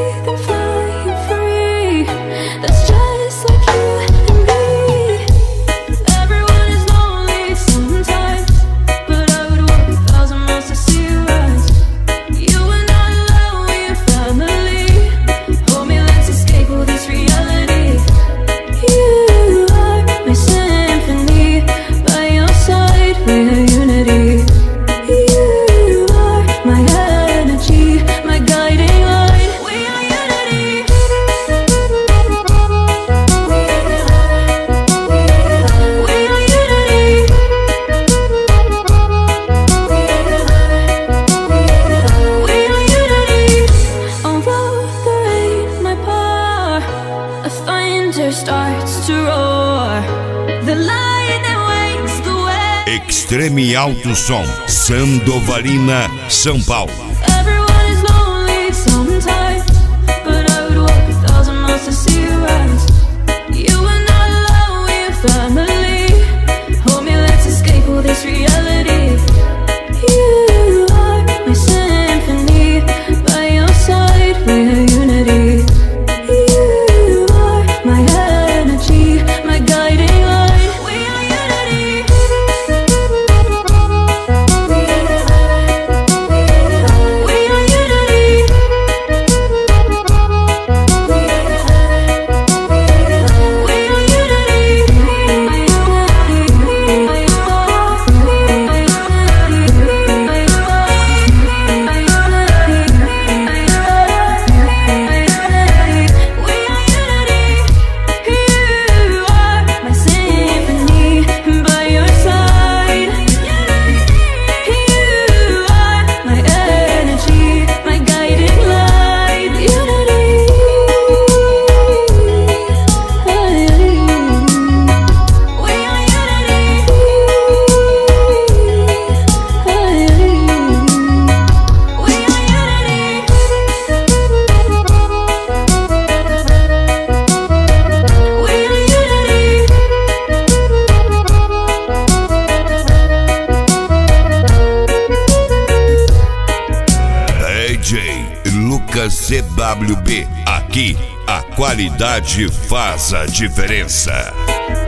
then flying free. That's just like you and me. Everyone is lonely sometimes, but I would walk 1,000 miles to see you rise. You are not alone, we're family. Hold me, let's escape all this reality. You are my symphony, by your side we're unity. You are my energy, my guiding light. We are unity. We are unity. We are unity. Although the rain might pour, a thunder starts to roar. The light that wakes the way. Extreme Alto Som, Sandovalina, São Paulo. Everyone is lonely sometimes, but I would walk 1,000 miles to see you rise. You are not alone, we're family. Hold me, let's escape all this reality. You are my symphony, by your side we're unity. You are my energy, my guiding light. We are unity. We are unity. Lucas CWB, aqui a qualidade faz a diferença.